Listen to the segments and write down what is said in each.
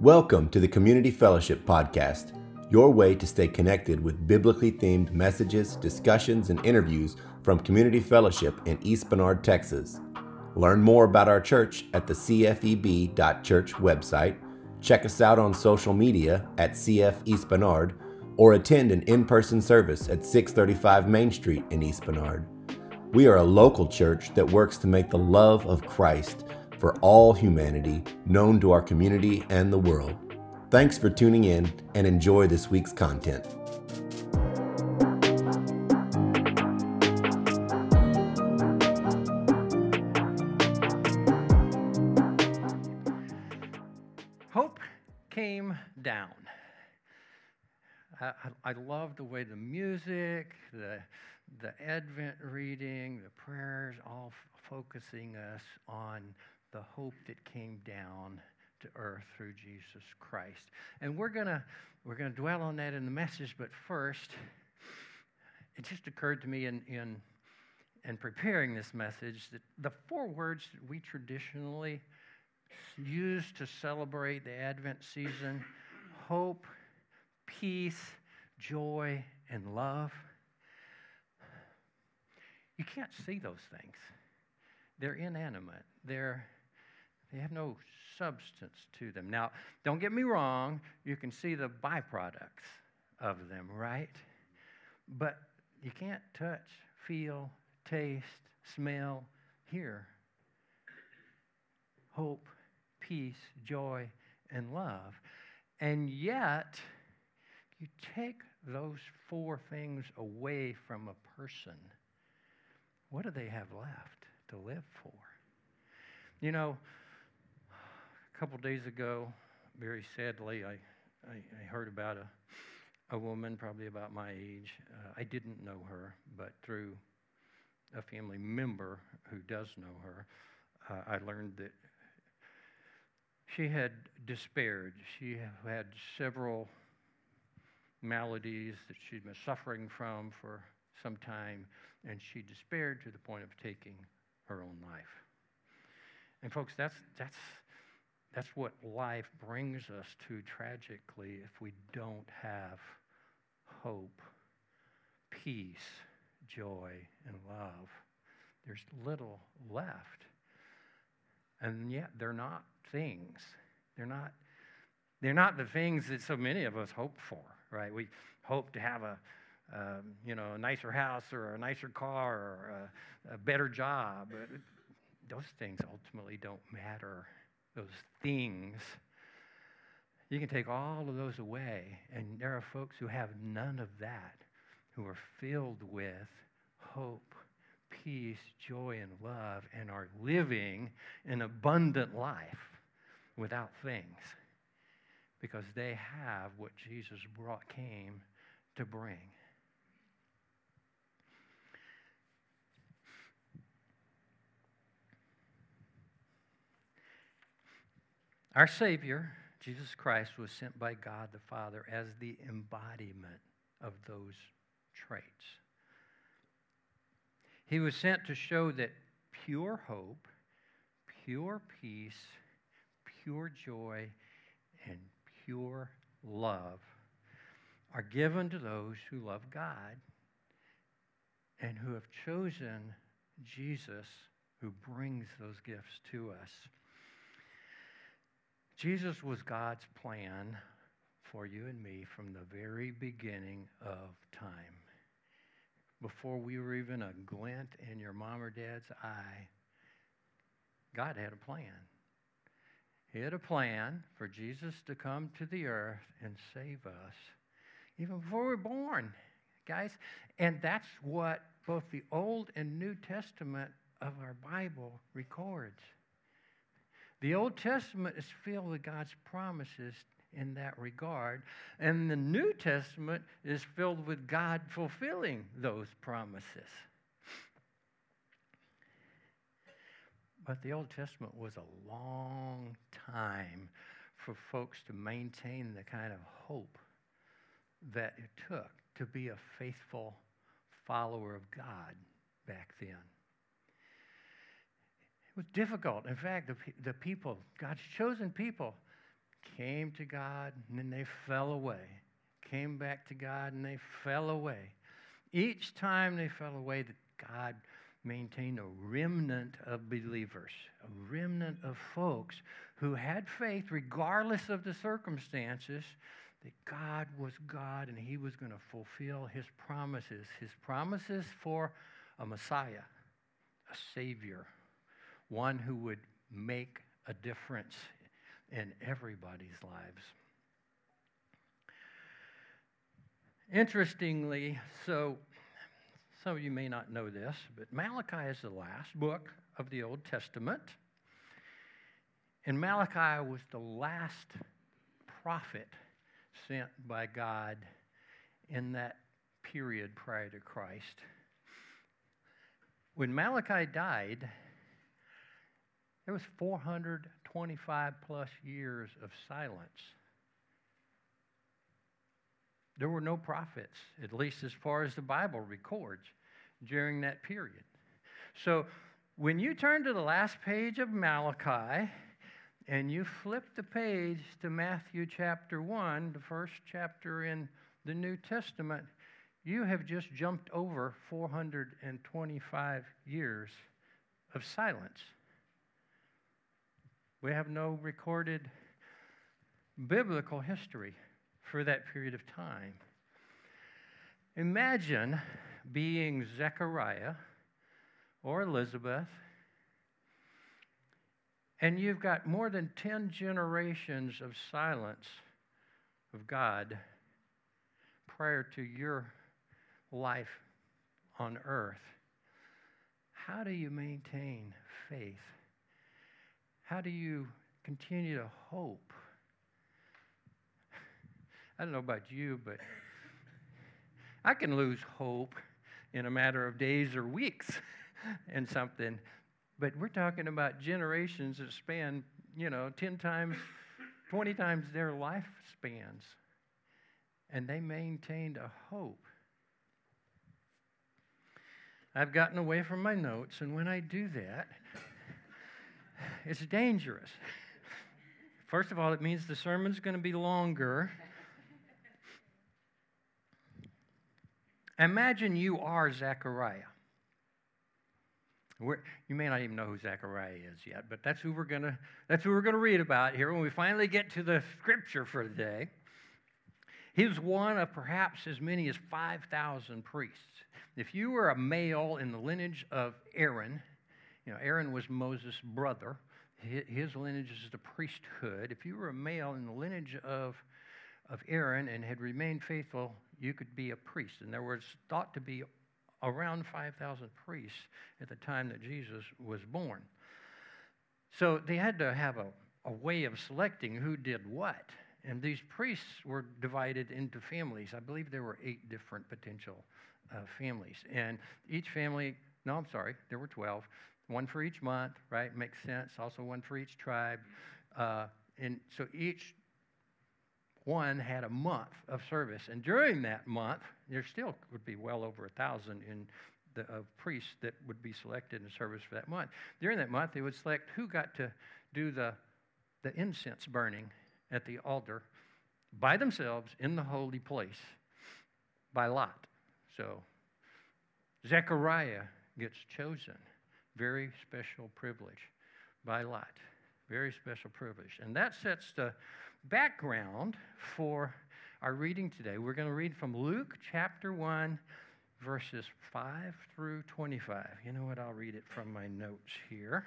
Welcome to the Community Fellowship Podcast, your way to stay connected with biblically themed messages, discussions, and interviews from Community Fellowship in East Bernard, Texas. Learn more about our church at the cfeb.church website, check us out on social media at CF East Bernard, or attend an in-person service at 635 Main Street in East Bernard. We are a local church that works to make the love of Christ for all humanity known to our community and the world. Thanks for tuning in and enjoy this week's content. Hope came down. I love the way the music, the Advent reading, the prayers, all focusing us on the hope that came down to earth through Jesus Christ. And we're gonna dwell on that in the message, but first, it just occurred to me in preparing this message that the four words that we traditionally use to celebrate the Advent season: hope, peace, joy, and love. You can't see those things. They're inanimate. They have no substance to them. Now, don't get me wrong, you can see the byproducts of them, right? But you can't touch, feel, taste, smell, hear hope, peace, joy, and love. And yet, you take those four things away from a person, what do they have left to live for? You know, a couple days ago, very sadly, I heard about a woman probably about my age. I didn't know her, but through a family member who does know her, I learned that she had despaired. She had several maladies that she'd been suffering from for some time, and she despaired to the point of taking her own life. And folks, that's what life brings us to tragically if we don't have hope, peace, joy, and love. There's little left. And yet they're not things. They're not the things that so many of us hope for, right? We hope to have a nicer house or a nicer car or a better job. Those things ultimately don't matter. Those things, you can take all of those away, and there are folks who have none of that, who are filled with hope, peace, joy, and love, and are living an abundant life without things, because they have what Jesus came to bring. Our Savior, Jesus Christ, was sent by God the Father as the embodiment of those traits. He was sent to show that pure hope, pure peace, pure joy, and pure love are given to those who love God and who have chosen Jesus, who brings those gifts to us. Jesus was God's plan for you and me from the very beginning of time. Before we were even a glint in your mom or dad's eye, God had a plan. He had a plan for Jesus to come to the earth and save us, even before we were born, guys. And that's what both the Old and New Testament of our Bible records. The Old Testament is filled with God's promises in that regard, and the New Testament is filled with God fulfilling those promises. But the Old Testament was a long time for folks to maintain the kind of hope that it took to be a faithful follower of God back then. It was difficult. In fact, the people, God's chosen people, came to God, and then they fell away. Came back to God, and they fell away. Each time they fell away, God maintained a remnant of believers, a remnant of folks who had faith regardless of the circumstances, that God was God and He was going to fulfill His promises for a Messiah, a Savior, one who would make a difference in everybody's lives. Interestingly, so some of you may not know this, but Malachi is the last book of the Old Testament. And Malachi was the last prophet sent by God in that period prior to Christ. When Malachi died, there was 425 plus years of silence. There were no prophets, at least as far as the Bible records, during that period. So when you turn to the last page of Malachi and you flip the page to Matthew chapter 1, the first chapter in the New Testament, you have just jumped over 425 years of silence. We have no recorded biblical history for that period of time. Imagine being Zechariah or Elizabeth, and you've got more than 10 generations of silence of God prior to your life on earth. How do you maintain faith? How do you continue to hope? I don't know about you, but I can lose hope in a matter of days or weeks and something. But we're talking about generations that span, 10 times, 20 times their lifespans. And they maintained a hope. I've gotten away from my notes, and when I do that, it's dangerous. First of all, it means the sermon's going to be longer. Imagine you are Zechariah. You may not even know who Zechariah is yet, but that's who we're going to read about here when we finally get to the scripture for today. He was one of perhaps as many as 5,000 priests. If you were a male in the lineage of Aaron, Aaron was Moses' brother. His lineage is the priesthood. If you were a male in the lineage of Aaron and had remained faithful, you could be a priest. And there was thought to be around 5,000 priests at the time that Jesus was born. So they had to have a way of selecting who did what. And these priests were divided into families. I believe there were 8 different potential families. And each family, there were 12. One for each month, right? Makes sense. Also one for each tribe. And so each one had a month of service. And during that month, there still would be well over 1,000 of priests that would be selected in service for that month. During that month, they would select who got to do the incense burning at the altar by themselves in the holy place by lot. So Zechariah gets chosen. Very special privilege by lot. Very special privilege. And that sets the background for our reading today. We're going to read from Luke chapter 1, verses 5 through 25. You know what? I'll read it from my notes here.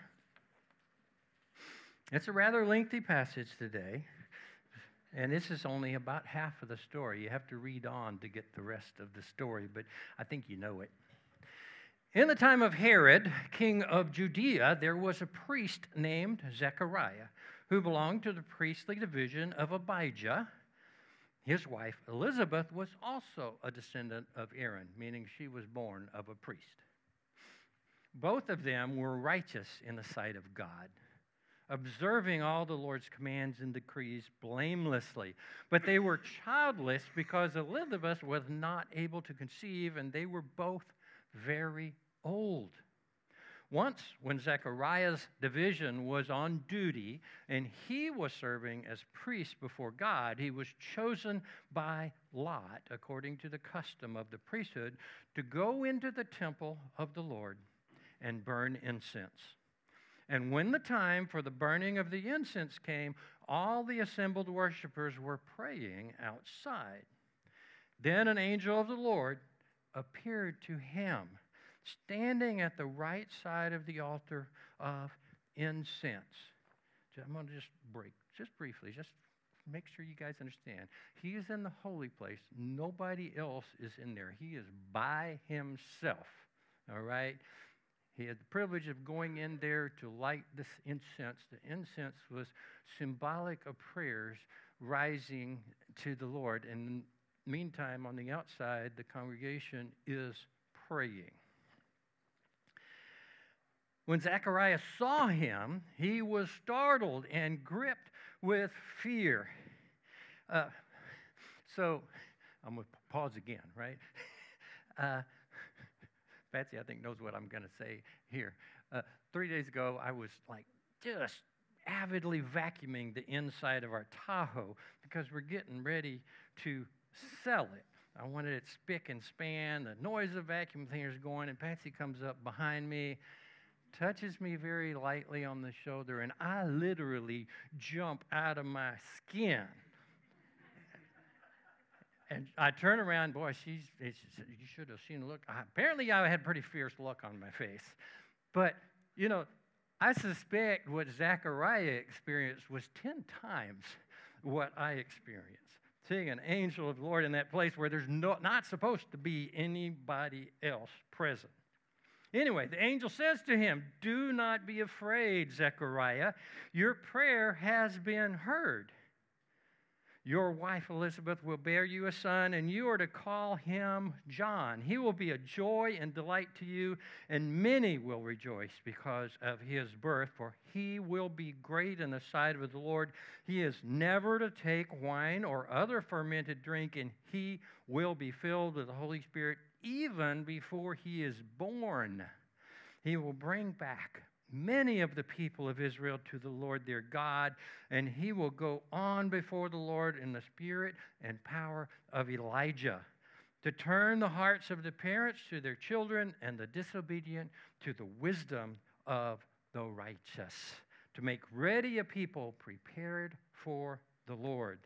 It's a rather lengthy passage today, and this is only about half of the story. You have to read on to get the rest of the story, but I think you know it. In the time of Herod, king of Judea, there was a priest named Zechariah, who belonged to the priestly division of Abijah. His wife, Elizabeth, was also a descendant of Aaron, meaning she was born of a priest. Both of them were righteous in the sight of God, observing all the Lord's commands and decrees blamelessly. But they were childless because Elizabeth was not able to conceive, and they were both very old. Once, when Zechariah's division was on duty and he was serving as priest before God, he was chosen by lot, according to the custom of the priesthood, to go into the temple of the Lord and burn incense. And when the time for the burning of the incense came, all the assembled worshipers were praying outside. Then an angel of the Lord appeared to him, standing at the right side of the altar of incense. I'm going to just briefly, just make sure you guys understand. He is in the holy place. Nobody else is in there. He is by himself, all right? He had the privilege of going in there to light this incense. The incense was symbolic of prayers rising to the Lord. And meantime, on the outside, the congregation is praying. When Zechariah saw him, he was startled and gripped with fear. So I'm going to pause again, right? Betsy, I think, knows what I'm going to say here. 3 days ago, I was like just avidly vacuuming the inside of our Tahoe because we're getting ready to sell it. I wanted it spick and span. The noise of the vacuum cleaner is going, and Patsy comes up behind me, touches me very lightly on the shoulder, and I literally jump out of my skin. And I turn around, boy, you should have seen the look. Apparently, I had a pretty fierce look on my face. But, you know, I suspect what Zechariah experienced was 10 times what I experienced. Seeing an angel of the Lord in that place where there's not supposed to be anybody else present. Anyway, the angel says to him, "Do not be afraid, Zechariah. Your prayer has been heard. Your wife Elizabeth will bear you a son, and you are to call him John. He will be a joy and delight to you, and many will rejoice because of his birth, for he will be great in the sight of the Lord. He is never to take wine or other fermented drink, and he will be filled with the Holy Spirit even before he is born. He will bring back many of the people of Israel to the Lord their God, and he will go on before the Lord in the spirit and power of Elijah, to turn the hearts of the parents to their children and the disobedient to the wisdom of the righteous, to make ready a people prepared for the Lord."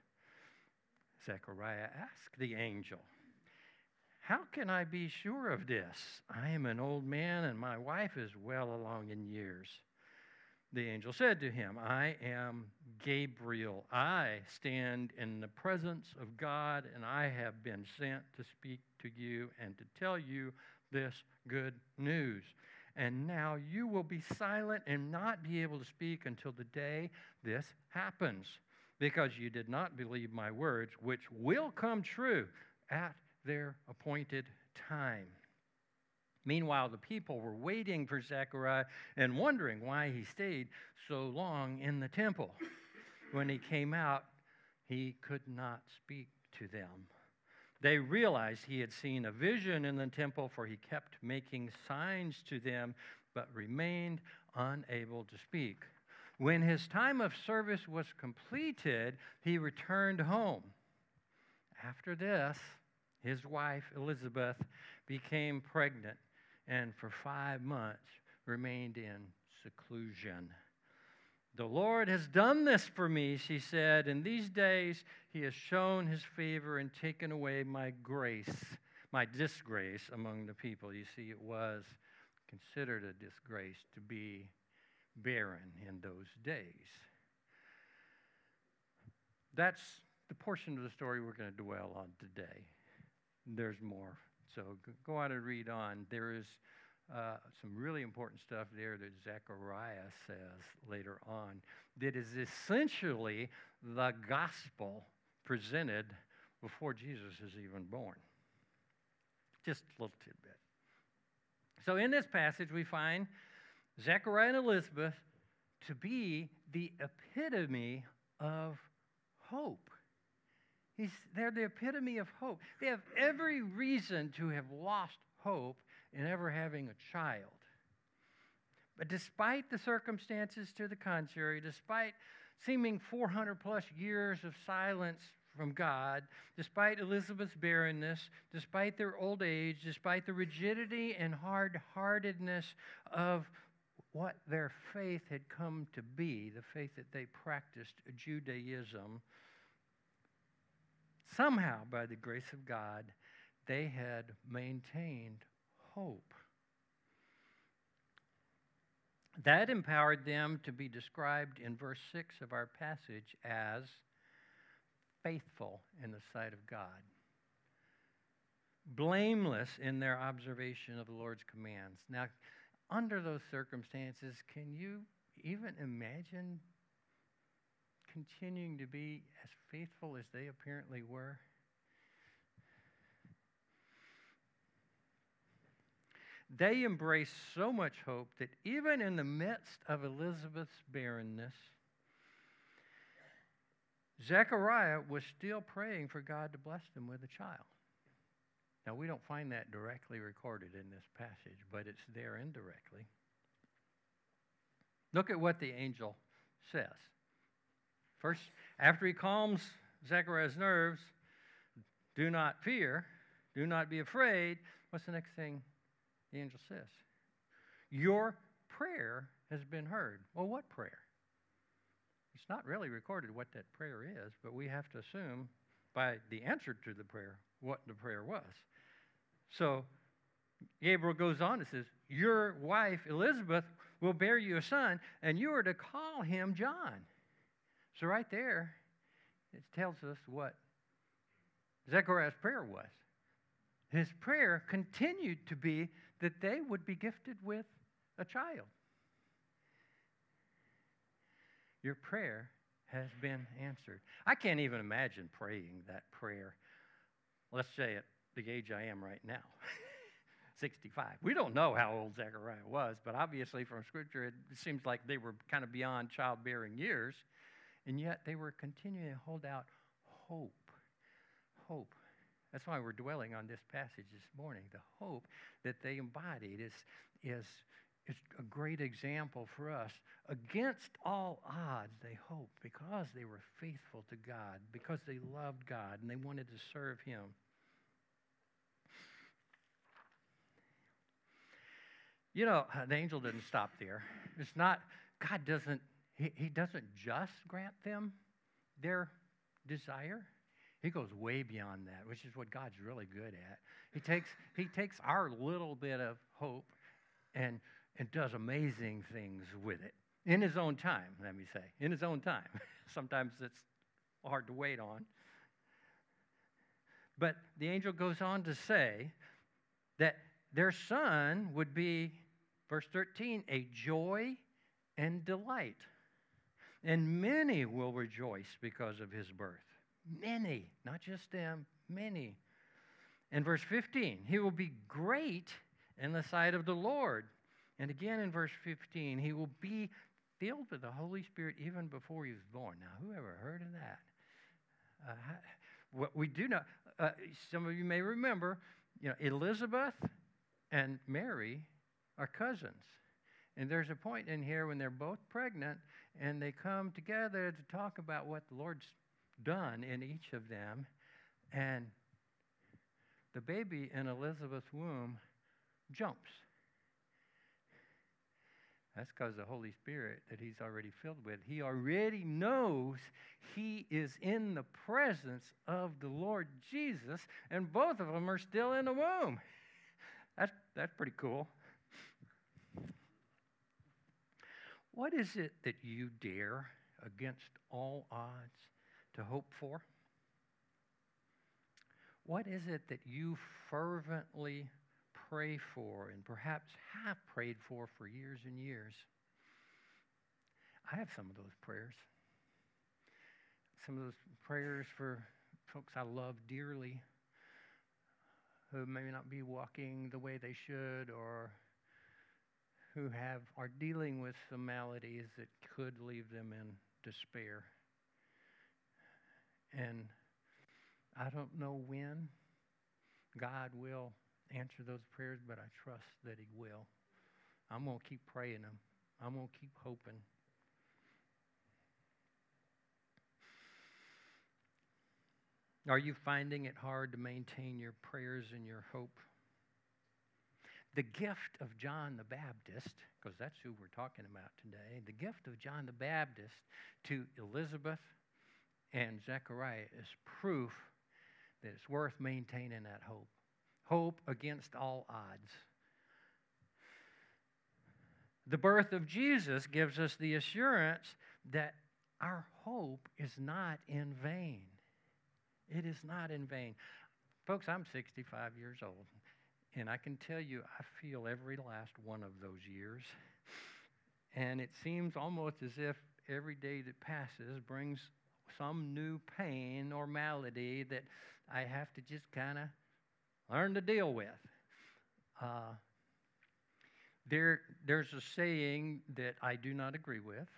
Zechariah asked the angel, "How can I be sure of this? I am an old man, and my wife is well along in years." The angel said to him, "I am Gabriel. I stand in the presence of God, and I have been sent to speak to you and to tell you this good news. And now you will be silent and not be able to speak until the day this happens, because you did not believe my words, which will come true at their appointed time." Meanwhile, the people were waiting for Zechariah and wondering why he stayed so long in the temple. When he came out, he could not speak to them. They realized he had seen a vision in the temple, for he kept making signs to them, but remained unable to speak. When his time of service was completed, he returned home. After this, his wife, Elizabeth, became pregnant and for 5 months remained in seclusion. "The Lord has done this for me," she said. "In these days he has shown his favor and taken away my disgrace among the people." You see, it was considered a disgrace to be barren in those days. That's the portion of the story we're going to dwell on today. There's more, so go on and read on. There is some really important stuff there that Zechariah says later on that is essentially the gospel presented before Jesus is even born. Just a little tidbit. So in this passage, we find Zechariah and Elizabeth to be the epitome of hope. They're the epitome of hope. They have every reason to have lost hope in ever having a child. But despite the circumstances to the contrary, despite seeming 400 plus years of silence from God, despite Elizabeth's barrenness, despite their old age, despite the rigidity and hard-heartedness of what their faith had come to be, the faith that they practiced, Judaism, somehow, by the grace of God, they had maintained hope. That empowered them to be described in verse 6 of our passage as faithful in the sight of God, blameless in their observation of the Lord's commands. Now, under those circumstances, can you even imagine continuing to be as faithful as they apparently were? They embraced so much hope that even in the midst of Elizabeth's barrenness, Zechariah was still praying for God to bless them with a child. Now, we don't find that directly recorded in this passage, but it's there indirectly. Look at what the angel says. First, after he calms Zechariah's nerves, do not fear, do not be afraid. What's the next thing the angel says? Your prayer has been heard. Well, what prayer? It's not really recorded what that prayer is, but we have to assume by the answer to the prayer what the prayer was. So Gabriel goes on and says, your wife Elizabeth will bear you a son, and you are to call him John. So right there, it tells us what Zechariah's prayer was. His prayer continued to be that they would be gifted with a child. Your prayer has been answered. I can't even imagine praying that prayer, let's say at the age I am right now, 65. We don't know how old Zechariah was, but obviously from Scripture it seems like they were kind of beyond childbearing years, and yet they were continuing to hold out hope. Hope. That's why we're dwelling on this passage this morning. The hope that they embodied is a great example for us. Against all odds, they hoped because they were faithful to God, because they loved God and they wanted to serve Him. You know, the angel didn't stop there. It's not, God doesn't, he doesn't just grant them their desire. He goes way beyond that, which is what God's really good at. He takes our little bit of hope and does amazing things with it. In His own time, let me say. In His own time. Sometimes it's hard to wait on. But the angel goes on to say that their son would be, verse 13, a joy and delight. And many will rejoice because of his birth. Many, not just them, many. And verse 15, he will be great in the sight of the Lord. And again in verse 15, he will be filled with the Holy Spirit even before he was born. Now, who ever heard of that? What we do know, some of you may remember, Elizabeth and Mary are cousins. And there's a point in here when they're both pregnant and they come together to talk about what the Lord's done in each of them. And the baby in Elizabeth's womb jumps. That's because the Holy Spirit that he's already filled with, he already knows he is in the presence of the Lord Jesus, and both of them are still in the womb. That's pretty cool. What is it that you dare, against all odds, to hope for? What is it that you fervently pray for and perhaps have prayed for years and years? I have some of those prayers. Some of those prayers for folks I love dearly who may not be walking the way they should or who are dealing with some maladies that could leave them in despair. And I don't know when God will answer those prayers, but I trust that He will. I'm going to keep praying them. I'm going to keep hoping. Are you finding it hard to maintain your prayers and your hope? The gift of John the Baptist, because that's who we're talking about today, the gift of John the Baptist to Elizabeth and Zechariah is proof that it's worth maintaining that hope. Hope against all odds. The birth of Jesus gives us the assurance that our hope is not in vain. It is not in vain. Folks, I'm 65 years old, and I can tell you I feel every last one of those years. And it seems almost as if every day that passes brings some new pain or malady that I have to just kind of learn to deal with. There's a saying that I do not agree with,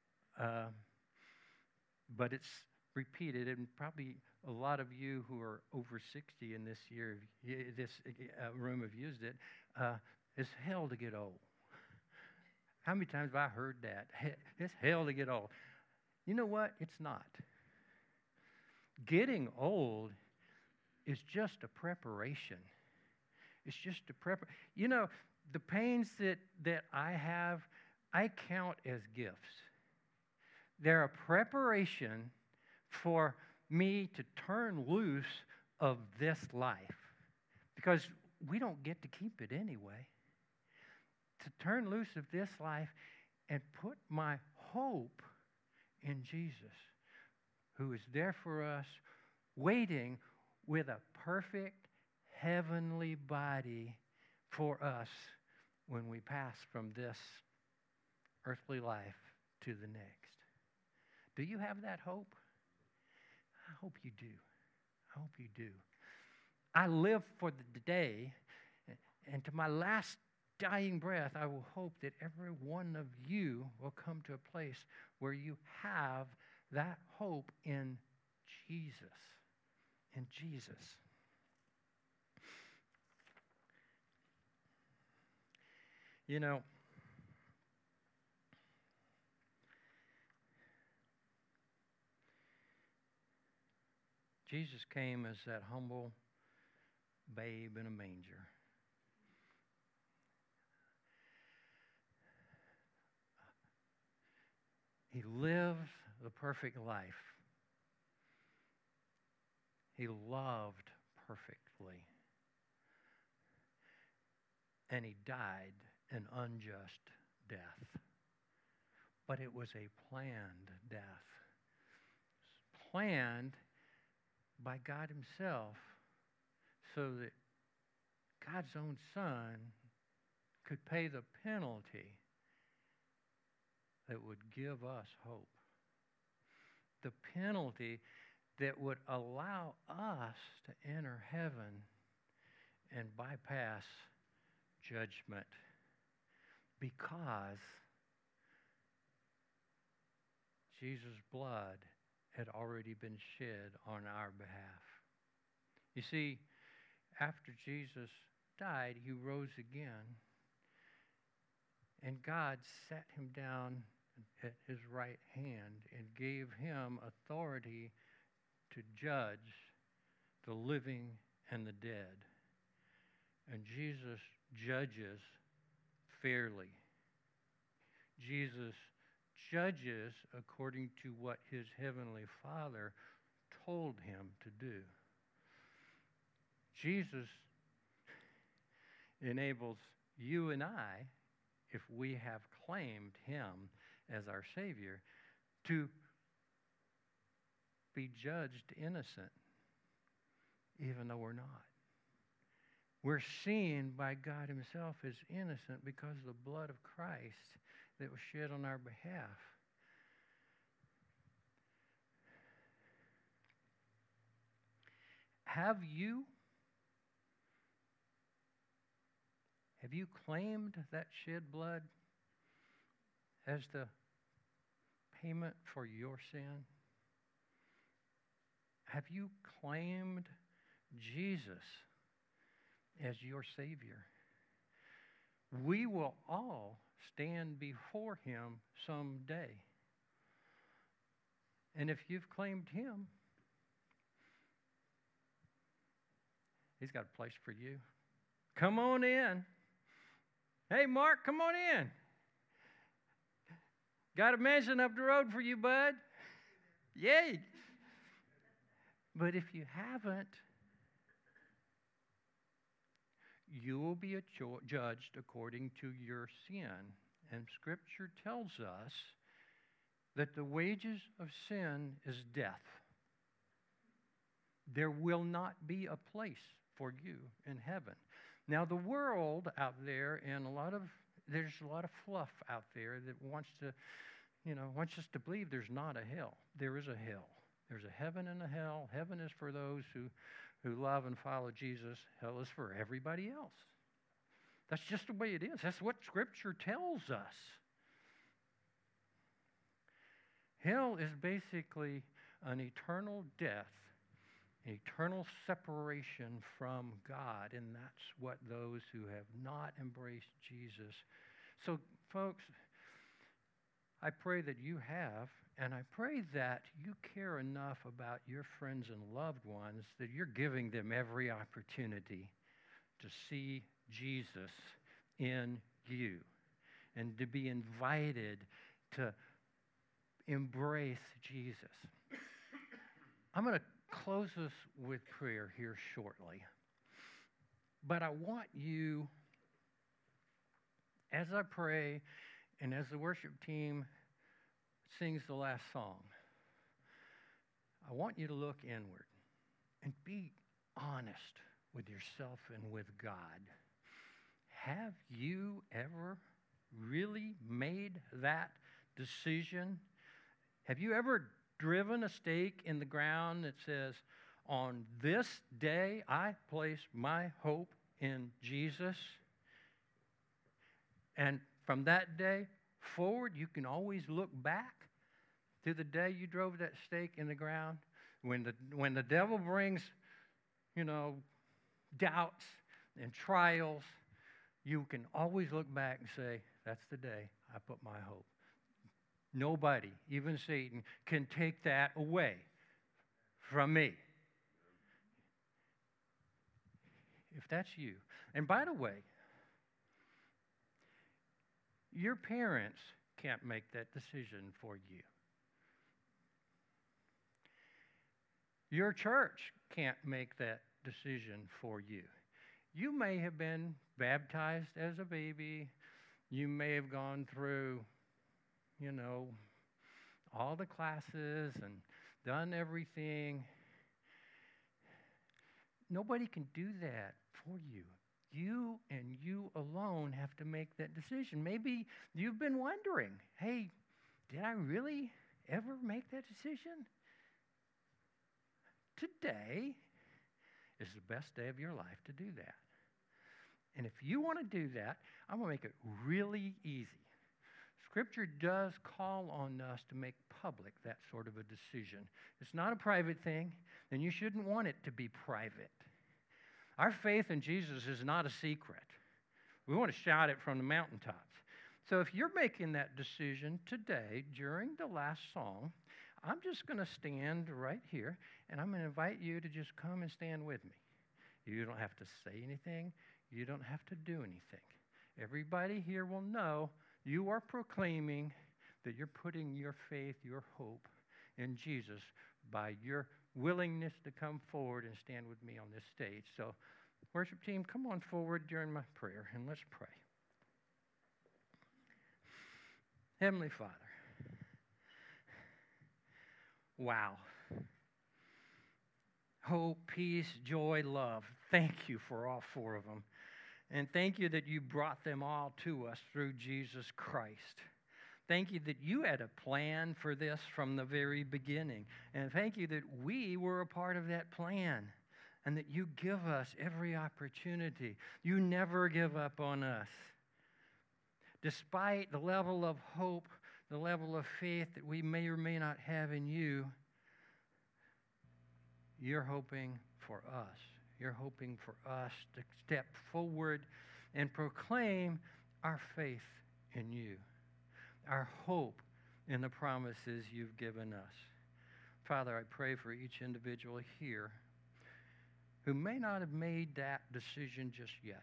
but it's repeated, and probably a lot of you who are over 60 in this room have used it. It's hell to get old. How many times have I heard that? It's hell to get old. You know what? It's not. Getting old is just a preparation. It's just a preparation. You know, the pains that I have, I count as gifts. They're a preparation for me to turn loose of this life, because we don't get to keep it anyway. To turn loose of this life and put my hope in Jesus, who is there for us, waiting with a perfect heavenly body for us when we pass from this earthly life to the next. Do you have that hope? I hope you do. I hope you do. I live for the day, and to my last dying breath, I will hope that every one of you will come to a place where you have that hope in Jesus. In Jesus. You know, Jesus came as that humble babe in a manger. He lived the perfect life. He loved perfectly. And he died an unjust death. But it was a planned death. Planned by God himself, so that God's own Son could pay the penalty that would give us hope. The penalty that would allow us to enter heaven and bypass judgment, because Jesus' blood had already been shed on our behalf. You see, after Jesus died, he rose again, and God sat him down at his right hand and gave him authority to judge the living and the dead. And Jesus judges fairly. Jesus judges according to what his heavenly Father told him to do. Jesus enables you and I, if we have claimed him as our Savior, to be judged innocent, even though we're not. We're seen by God himself as innocent because of the blood of Christ that was shed on our behalf. Have you claimed that shed blood as the payment for your sin? Have you claimed Jesus as your Savior? We will all stand before him someday. And if you've claimed him, he's got a place for you. Come on in. Hey, Mark, come on in. Got a mansion up the road for you, bud. Yay. But if you haven't, you will be judged according to your sin. And Scripture tells us that the wages of sin is death. There will not be a place for you in heaven. Now, the world out there, and there's a lot of fluff out there that wants us to believe there's not a hell. There is a hell. There's a heaven and a hell. Heaven is for those who love and follow Jesus. Hell is for everybody else. That's just the way it is. That's what Scripture tells us. Hell is basically an eternal death, an eternal separation from God, and that's what those who have not embraced Jesus. So, folks, I pray that you have, and I pray that you care enough about your friends and loved ones that you're giving them every opportunity to see Jesus in you and to be invited to embrace Jesus. I'm going to close this with prayer here shortly. But I want you, as I pray and as the worship team sings the last song, I want you to look inward and be honest with yourself and with God. Have you ever really made that decision? Have you ever driven a stake in the ground that says, on this day I place my hope in Jesus? And from that day forward, you can always look back to the day you drove that stake in the ground. When the devil brings, doubts and trials, you can always look back and say, that's the day I put my hope. Nobody, even Satan, can take that away from me. If that's you. And by the way, your parents can't make that decision for you. Your church can't make that decision for you. You may have been baptized as a baby. You may have gone through, all the classes and done everything. Nobody can do that for you. You and you alone have to make that decision. Maybe you've been wondering, hey, did I really ever make that decision? Today is the best day of your life to do that. And if you want to do that, I'm going to make it really easy. Scripture does call on us to make public that sort of a decision. It's not a private thing, and you shouldn't want it to be private. Our faith in Jesus is not a secret. We want to shout it from the mountaintops. So if you're making that decision today during the last song, I'm just going to stand right here, and I'm going to invite you to just come and stand with me. You don't have to say anything. You don't have to do anything. Everybody here will know you are proclaiming that you're putting your faith, your hope in Jesus by your willingness to come forward and stand with me on this stage. So, worship team, come on forward during my prayer, and let's pray. Heavenly Father, wow. Hope, peace, joy, love. Thank you for all four of them. And thank you that you brought them all to us through Jesus Christ. Thank you that you had a plan for this from the very beginning. And thank you that we were a part of that plan and that you give us every opportunity. You never give up on us. Despite the level of hope, the level of faith that we may or may not have in you, you're hoping for us. You're hoping for us to step forward and proclaim our faith in you, our hope in the promises you've given us. Father, I pray for each individual here who may not have made that decision just yet.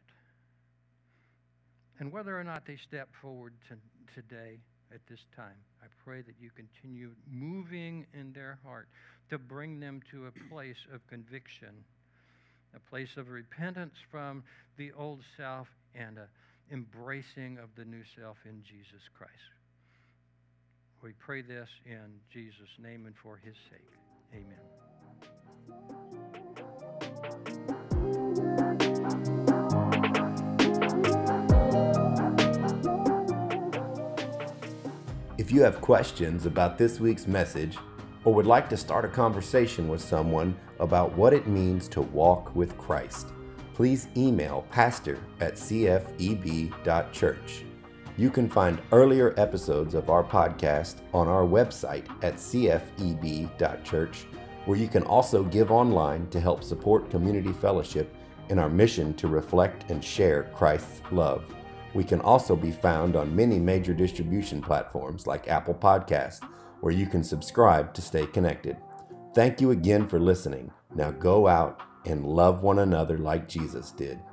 And whether or not they step forward today at this time, I pray that you continue moving in their heart to bring them to a place of conviction, a place of repentance from the old self and a embracing of the new self in Jesus Christ. We pray this in Jesus' name and for his sake. Amen. If you have questions about this week's message or would like to start a conversation with someone about what it means to walk with Christ, please email pastor@cfeb.church. You can find earlier episodes of our podcast on our website at cfeb.church, where you can also give online to help support Community Fellowship in our mission to reflect and share Christ's love. We can also be found on many major distribution platforms like Apple Podcasts, where you can subscribe to stay connected. Thank you again for listening. Now go out and love one another like Jesus did.